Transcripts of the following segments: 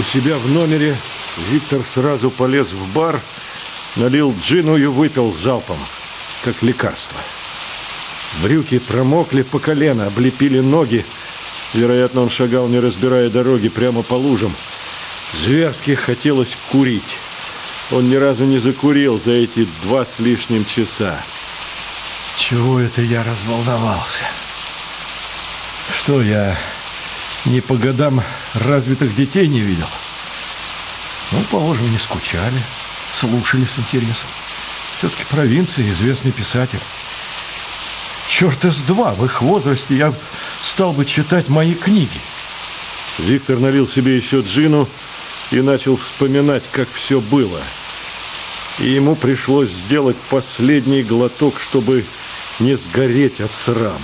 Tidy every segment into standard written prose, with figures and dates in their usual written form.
себя в номере Виктор сразу полез в бар, налил джину и выпил залпом, как лекарство. Брюки промокли по колено, облепили ноги. Вероятно, он шагал, не разбирая дороги, прямо по лужам. Зверски хотелось курить. Он ни разу не закурил за эти 2 с лишним часа. Чего это я разволновался? Что, я не по годам развитых детей не видел? Ну, положим, не скучали, слушали с интересом. Все-таки провинция, известный писатель. Черт из два, в их возрасте я стал бы читать мои книги. Виктор налил себе еще джину и начал вспоминать, как все было. И ему пришлось сделать последний глоток, чтобы не сгореть от сраму.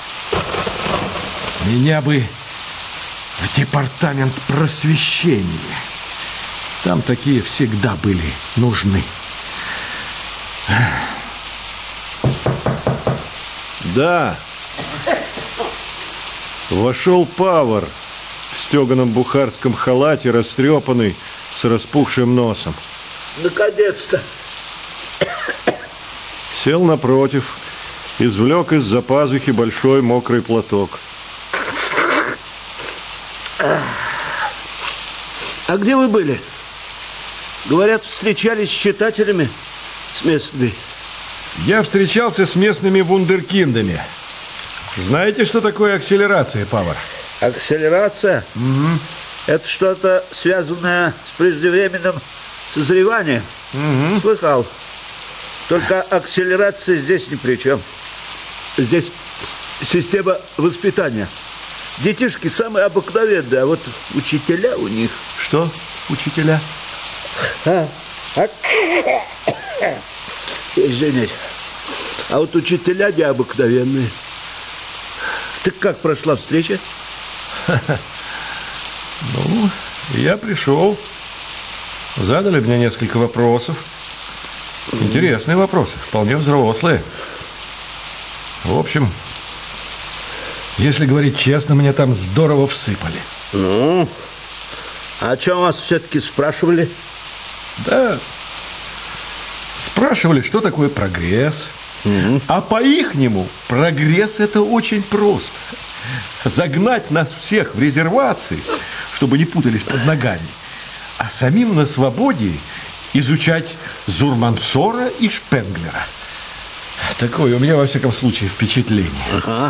Меня бы в департамент просвещения. Там такие всегда были нужны. Да. Вошел Павар в стеганом бухарском халате, растрепанный, с распухшим носом. Наконец-то. Сел напротив, извлек из-за пазухи большой мокрый платок. А где вы были? Говорят, встречались с читателями, с местными. Я встречался с местными вундеркиндами. Знаете, что такое акселерация, Павар? Акселерация? Угу. Это что-то связанное с преждевременным созреванием? Угу. Слыхал. Только акселерация здесь ни при чем. Здесь система воспитания. Детишки самые обыкновенные, а вот учителя у них... Что учителя? Извините. А вот учителя необыкновенные. Так как прошла встреча? Ну, я пришел. Задали мне несколько вопросов. Интересные вопросы, вполне взрослые. В общем, если говорить честно, мне там здорово всыпали. Ну, а о чем вас все-таки спрашивали? Да, спрашивали, что такое прогресс. А по-ихнему прогресс – это очень просто. Загнать нас всех в резервации, чтобы не путались под ногами, а самим на свободе изучать Зурмансора и Шпенглера. Такое у меня, во всяком случае, впечатление. Ага.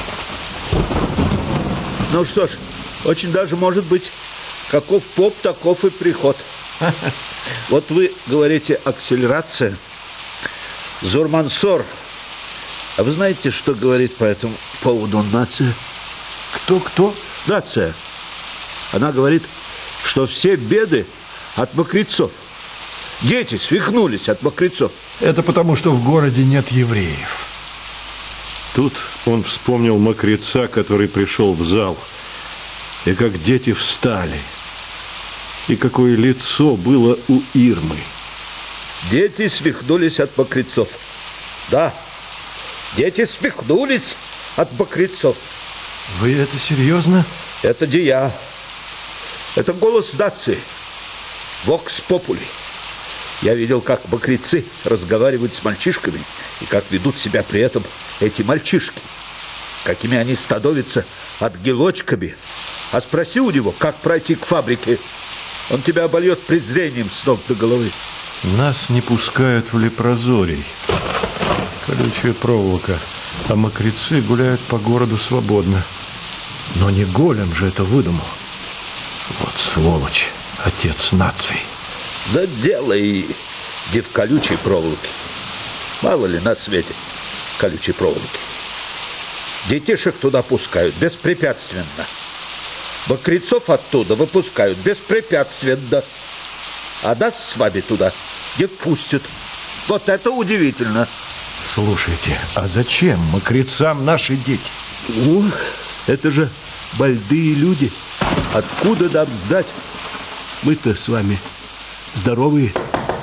Ну что ж, очень даже может быть, каков поп, таков и приход. Вот вы говорите акселерация, Зурмансор. А вы знаете, что говорит по этому поводу нация? Кто? Нация. Она говорит, что все беды от мокрецов. Дети свихнулись от мокрецов. Это потому, что в городе нет евреев. Тут он вспомнил мокреца, который пришел в зал. И как дети встали. И какое лицо было у Ирмы. Дети свихнулись от мокрецов. Да, дети свихнулись от мокрецов. Вы это серьезно? Это не я. Это голос нации. Вокс попули. Я видел, как мокрецы разговаривают с мальчишками и как ведут себя при этом эти мальчишки. Какими они становятся ангелочками. А спроси у него, как пройти к фабрике. Он тебя обольет презрением с ног до головы. Нас не пускают в лепрозорий. Колючая проволока. А мокрецы гуляют по городу свободно. Но не голем же это выдумал. Вот сволочь, отец нации. Да делай, где в колючей проволоке. Мало ли на свете колючей проволоки. Детишек туда пускают беспрепятственно. Мокрецов оттуда выпускают беспрепятственно. А нас с вами туда не пустят. Вот это удивительно. Слушайте, а зачем мокрецам наши дети? Ну, это же больные люди. Откуда нам знать? Мы-то с вами здоровые.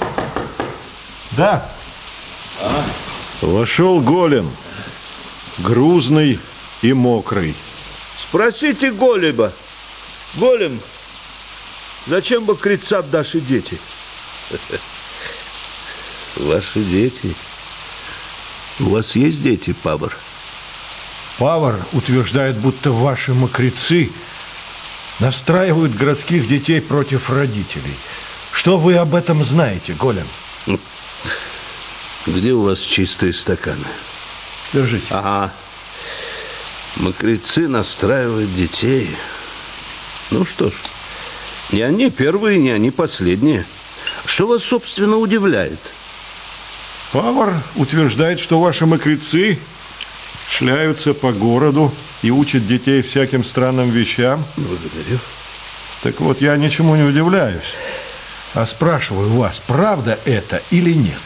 Да. Вошел голем. Грузный и мокрый. Спросите голеба. Голем, Зачем мокрецам наши дети? Ваши дети? У вас есть дети, Павар? Павар утверждает, будто ваши мокрецы настраивают городских детей против родителей. Что вы об этом знаете, Голем? Где у вас чистые стаканы? Держите. Ага. Мокрецы настраивают детей. Ну что ж, не они первые, не они последние. Что вас, собственно, удивляет? Павар утверждает, что ваши мокрецы шляются по городу и учат детей всяким странным вещам. Благодарю. Так вот, я ничему не удивляюсь, а спрашиваю вас, правда это или нет?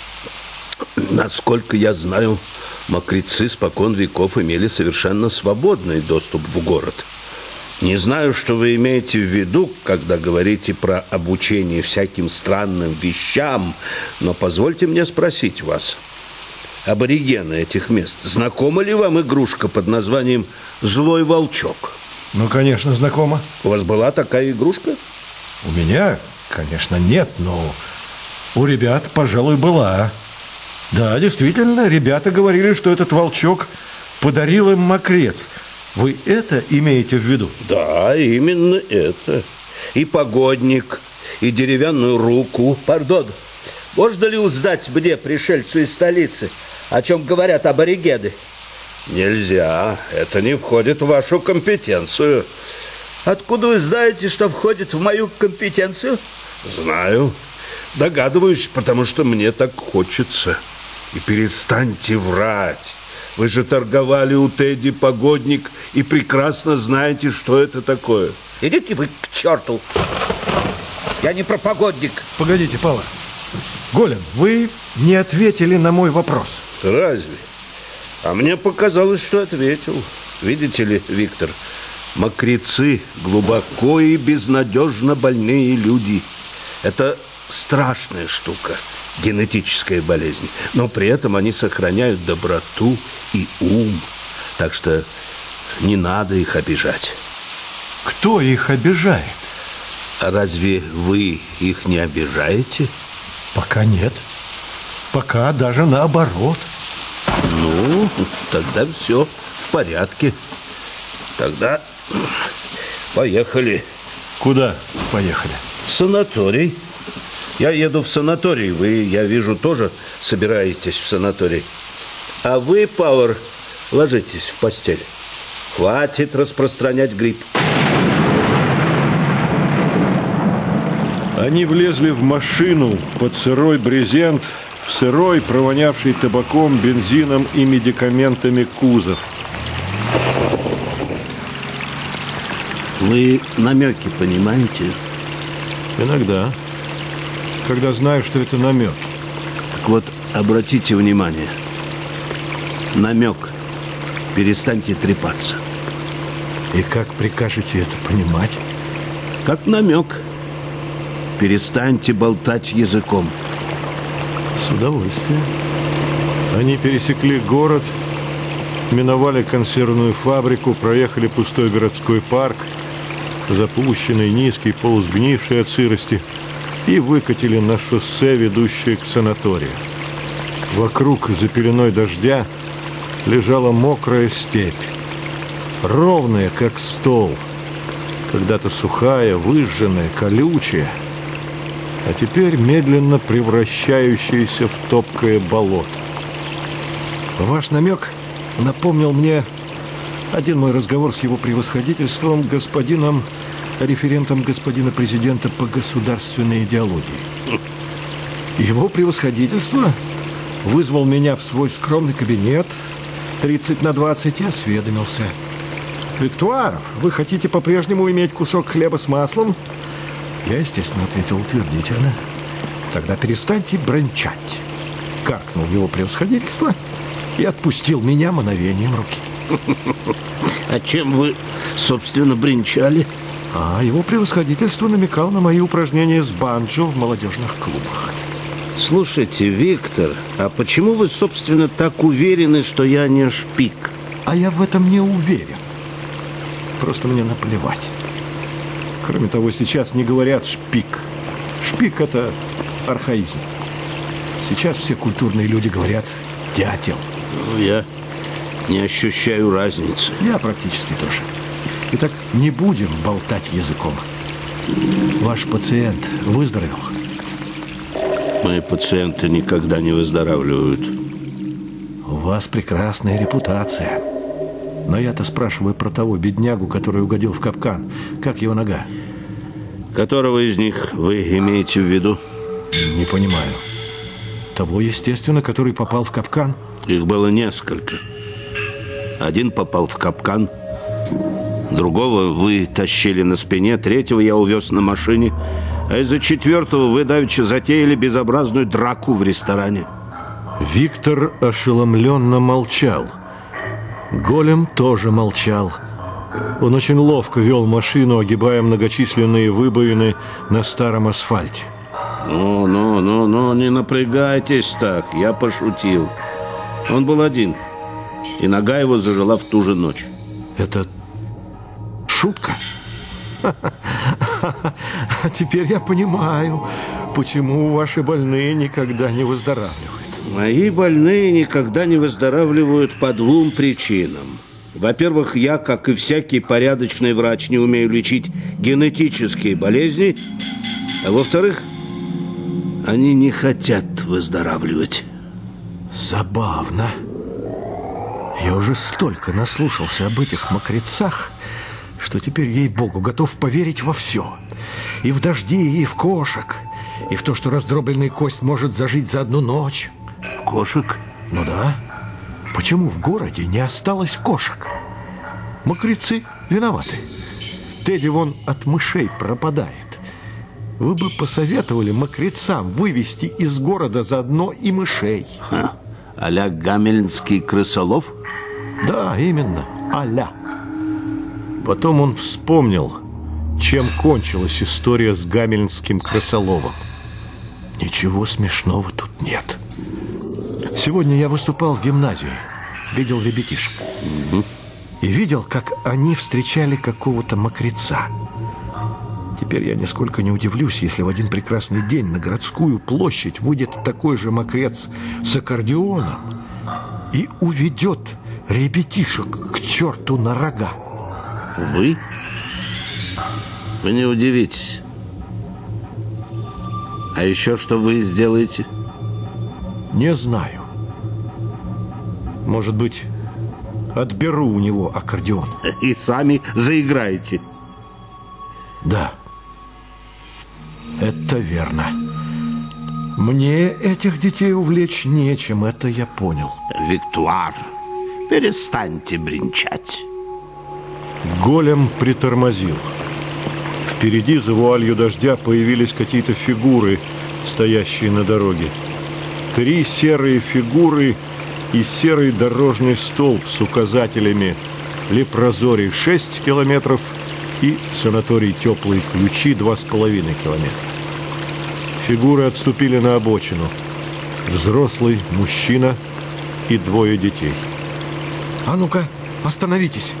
Насколько я знаю, мокрецы спокон веков имели совершенно свободный доступ в город. Не знаю, что вы имеете в виду, когда говорите про обучение всяким странным вещам, но позвольте мне спросить вас. Аборигены этих мест, знакома ли вам игрушка под названием «Злой волчок»? Ну, конечно, знакомо. У вас была такая игрушка? У меня, конечно, нет, но у ребят, пожалуй, была. Да, действительно, ребята говорили, что этот волчок подарил им мокрец. Вы это имеете в виду? Да, именно это. И погодник, и деревянную руку. Пардон, можно ли узнать мне, пришельцу из столицы, о чем говорят аборигены? Нельзя, это не входит в вашу компетенцию. Откуда вы знаете, что входит в мою компетенцию? Знаю, догадываюсь, потому что мне так хочется. И перестаньте врать. Вы же торговали у Тедди погодник и прекрасно знаете, что это такое. Идите вы к черту. Я не про погодник. Погодите, Павар. Голем, вы не ответили на мой вопрос. Разве? А мне показалось, что ответил. Видите ли, Виктор, мокрецы глубоко и безнадежно больные люди. Это страшная штука, генетическая болезнь. Но при этом они сохраняют доброту и ум. Так что не надо их обижать. Кто их обижает? А разве вы их не обижаете? Пока нет. Пока даже наоборот. Ну, тогда все в порядке. Тогда поехали. Куда поехали? В санаторий. Я еду в санаторий. Вы, я вижу, тоже собираетесь в санаторий. А вы, Павар, ложитесь в постель. Хватит распространять грипп. Они влезли в машину под сырой брезент, в сырой, провонявший табаком, бензином и медикаментами кузов. Вы намеки понимаете? Иногда, когда знаю, что это намеки. Так вот, обратите внимание. Намек. Перестаньте трепаться. И как прикажете это понимать? Как намек. Перестаньте болтать языком. С удовольствием. Они пересекли город, миновали консервную фабрику, проехали пустой городской парк, запущенный, низкий, полусгнивший от сырости, и выкатили на шоссе, ведущее к санаторию. Вокруг, за пеленой дождя, лежала мокрая степь, ровная, как стол, когда-то сухая, выжженная, колючая, а теперь медленно превращающаяся в топкое болото. Ваш намек напомнил мне один мой разговор с его превосходительством, господином, референтом господина президента по государственной идеологии. Его превосходительство вызвал меня в свой скромный кабинет 30/20 и осведомился: «Виктуаров, вы хотите по-прежнему иметь кусок хлеба с маслом?» Я, естественно, ответил утвердительно. «Тогда перестаньте бранчать», — каркнул его превосходительство и отпустил меня мановением руки. А чем вы, собственно, бренчали? А его превосходительство намекал на мои упражнения с банджо в молодежных клубах. Слушайте, Виктор, а почему вы, собственно, так уверены, что я не шпик? А я в этом не уверен. Просто мне наплевать. Кроме того, сейчас не говорят «шпик». Шпик – это архаизм. Сейчас все культурные люди говорят «дятел». Ну, я не ощущаю разницы. Я практически тоже. Итак, не будем болтать языком. Ваш пациент выздоровел? Мои пациенты никогда не выздоравливают. У вас прекрасная репутация. Но я-то спрашиваю про того беднягу, который угодил в капкан. Как его нога? Которого из них вы имеете в виду? Не понимаю. Того, естественно, который попал в капкан? Их было несколько. Один попал в капкан, другого вы тащили на спине, третьего я увез на машине, а из-за четвертого вы давеча затеяли безобразную драку в ресторане. Виктор ошеломленно молчал. Голем тоже молчал. Он очень ловко вел машину, огибая многочисленные выбоины на старом асфальте. Ну, не напрягайтесь так, я пошутил. Он был один, и нога его зажила в ту же ночь. Это шутка? А теперь я понимаю, почему ваши больные никогда не выздоравливают. Мои больные никогда не выздоравливают по двум причинам. Во-первых, я, как и всякий порядочный врач, не умею лечить генетические болезни. А во-вторых, они не хотят выздоравливать. Забавно. Я уже столько наслушался об этих мокрецах, что теперь, ей-богу, готов поверить во все. И в дожди, и в кошек, и в то, что раздробленная кость может зажить за одну ночь. Кошек? Ну да. Почему в городе не осталось кошек? Мокрецы виноваты. Тедди вон от мышей пропадает. Вы бы посоветовали мокрецам вывести из города заодно и мышей. А-ля гамельнский крысолов? Да, именно, а-ля. Потом он вспомнил, чем кончилась история с гамельнским крысоловом. Ничего смешного тут нет. Сегодня я выступал в гимназии, видел ребятишек. И видел, как они встречали какого-то мокреца. Теперь я нисколько не удивлюсь, если в один прекрасный день на городскую площадь выйдет такой же мокрец с аккордеоном и уведет ребятишек к черту на рога. Вы? Вы не удивитесь. А еще что вы сделаете? Не знаю. Может быть, отберу у него аккордеон. И сами заиграете. Да. Это верно. Мне этих детей увлечь нечем, это я понял. Виктуар, перестаньте бренчать. Голем притормозил. Впереди за вуалью дождя появились какие-то фигуры, стоящие на дороге. 3 серые фигуры и серый дорожный столб с указателями Лепрозорий 6 километров и санаторий Теплые Ключи 2,5 километра. Фигуры отступили на обочину. Взрослый мужчина и 2 детей. А ну-ка, остановитесь.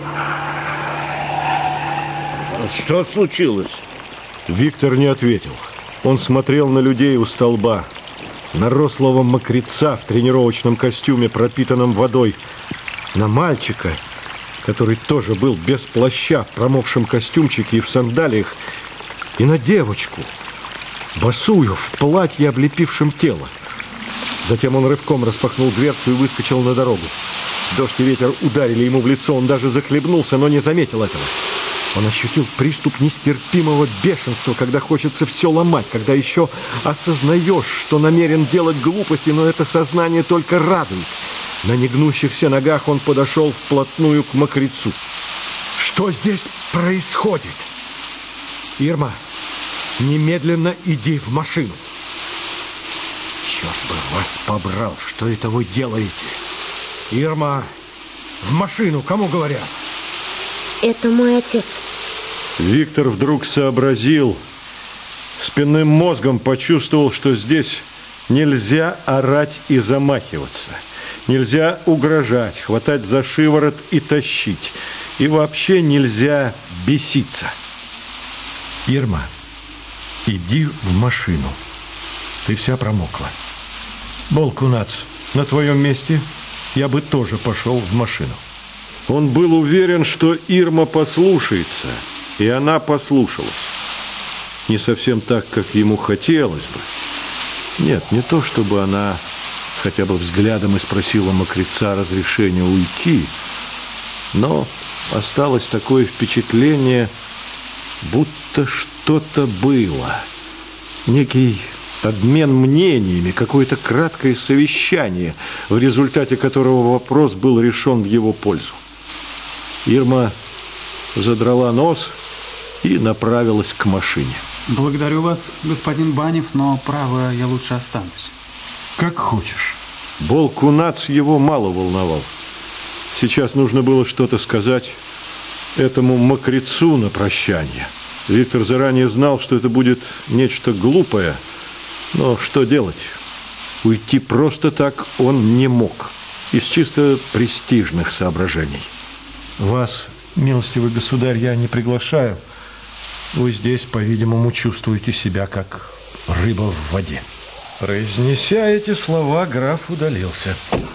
Что случилось? Виктор не ответил. Он смотрел на людей у столба, на рослого мокреца в тренировочном костюме, пропитанном водой, на мальчика, который тоже был без плаща, в промокшем костюмчике и в сандалиях, и на девочку, босую, в платье, облепившем тело. Затем он рывком распахнул дверцу и выскочил на дорогу. Дождь и ветер ударили ему в лицо, он даже захлебнулся, но не заметил этого. Он ощутил приступ нестерпимого бешенства, когда хочется все ломать, когда еще осознаешь, что намерен делать глупости, но это сознание только радует. На негнущихся ногах он подошел вплотную к мокрецу. Что здесь происходит? Ирма, немедленно иди в машину. Черт бы вас побрал, что это вы делаете? Ирма, в машину, кому говорят? Это мой отец. Виктор вдруг сообразил, спинным мозгом почувствовал, что здесь нельзя орать и замахиваться. Нельзя угрожать, хватать за шиворот и тащить. И вообще нельзя беситься. Ирма, иди в машину. Ты вся промокла. Болкунац, на твоем месте я бы тоже пошел в машину. Он был уверен, что Ирма послушается, и она послушалась. Не совсем так, как ему хотелось бы. Нет, не то, чтобы она хотя бы взглядом и спросила мокреца разрешения уйти, но осталось такое впечатление, будто что-то было. Некий обмен мнениями, какое-то краткое совещание, в результате которого вопрос был решен в его пользу. Ирма задрала нос и направилась к машине. Благодарю вас, господин Банев, но, право, я лучше останусь. Как хочешь. Болкунац его мало волновал. Сейчас нужно было что-то сказать этому мокрецу на прощание. Виктор заранее знал, что это будет нечто глупое, но что делать? Уйти просто так он не мог, из чисто престижных соображений. Вас, милостивый государь, я не приглашаю. Вы здесь, по-видимому, чувствуете себя как рыба в воде. Произнеся эти слова, граф удалился.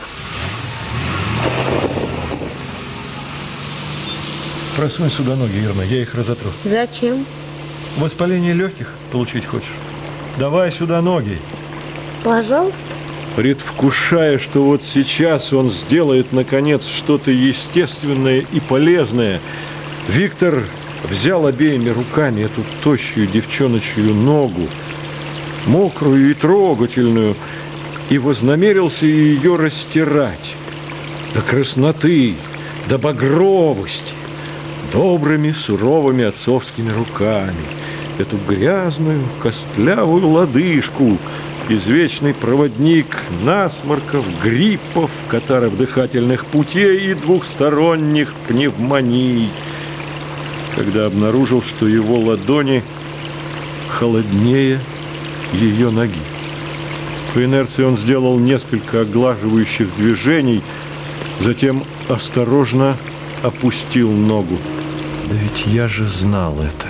Просунь сюда ноги, Ирма, я их разотру. Зачем? Воспаление легких получить хочешь? Давай сюда ноги. Пожалуйста. Предвкушая, что вот сейчас он сделает, наконец, что-то естественное и полезное, Виктор взял обеими руками эту тощую девчоночью ногу, мокрую и трогательную, и вознамерился ее растирать до красноты, до багровости, добрыми, суровыми отцовскими руками, эту грязную, костлявую лодыжку, извечный проводник насморков, гриппов, катаров дыхательных путей и двухсторонних пневмоний, когда обнаружил, что его ладони холоднее ее ноги. По инерции он сделал несколько оглаживающих движений, затем осторожно опустил ногу. Да ведь я же знал это.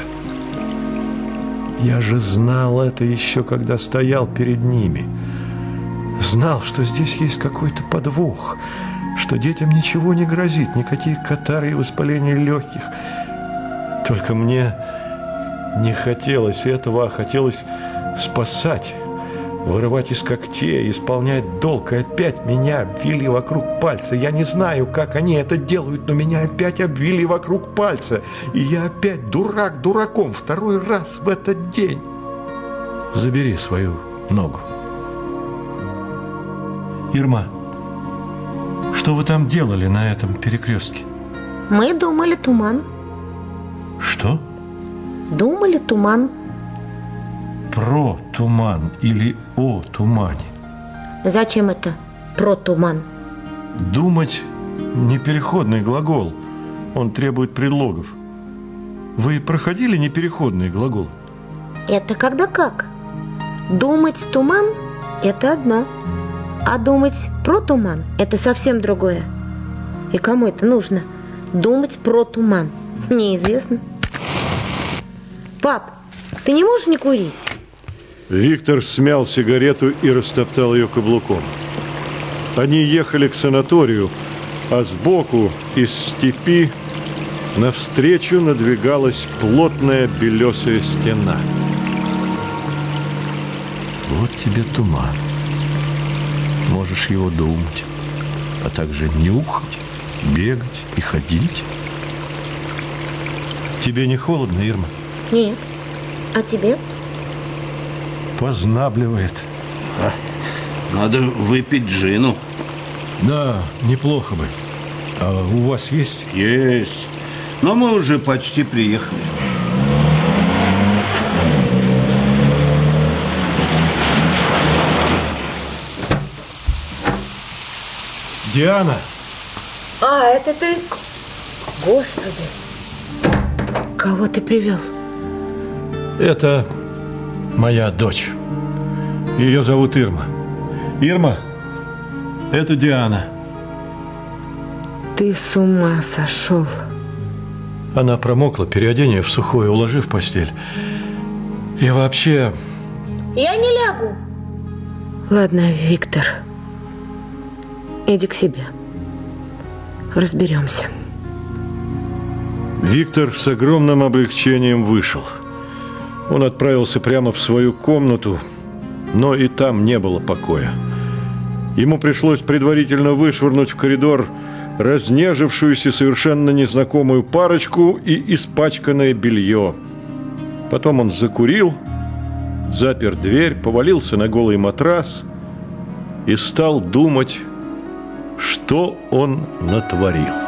Я же знал это еще, когда стоял перед ними. Знал, что здесь есть какой-то подвох, что детям ничего не грозит, никаких катар и воспаления легких. Только мне не хотелось этого, а хотелось спасать, вырывать из когтей, исполнять долг. И опять меня обвили вокруг пальца. Я не знаю, как они это делают, но меня опять обвили вокруг пальца. И я опять дурак дураком второй раз в этот день. Забери свою ногу. Ирма, что вы там делали на этом перекрестке? Мы думали туман. Что? Думали туман. Про туман или о тумане? Зачем это про туман? Думать – непереходный глагол. Он требует предлогов. Вы проходили непереходные глаголы? Это когда как? Думать туман – это одно. А думать про туман – это совсем другое. И кому это нужно? Думать про туман? Неизвестно. Пап, ты не можешь не курить? Виктор смял сигарету и растоптал ее каблуком. Они ехали к санаторию, а сбоку из степи навстречу надвигалась плотная белесая стена. Вот тебе туман. Можешь его думать, а также нюхать, бегать и ходить. Тебе не холодно, Ирма? Нет. А тебе? Познабливает. Надо выпить джину. Да, неплохо бы. А у вас есть? Есть. Но мы уже почти приехали. Диана! А, это ты? Господи! Кого ты привел? Это моя дочь. Ее зовут Ирма. Ирма, это Диана. Ты с ума сошел. Она промокла, переодень ее в сухое, уложи в постель. И вообще... Я не лягу. Ладно, Виктор, иди к себе. Разберемся. Виктор с огромным облегчением вышел. Он отправился прямо в свою комнату, но и там не было покоя. Ему пришлось предварительно вышвырнуть в коридор разнежившуюся совершенно незнакомую парочку и испачканное белье. Потом он закурил, запер дверь, повалился на голый матрас и стал думать, что он натворил.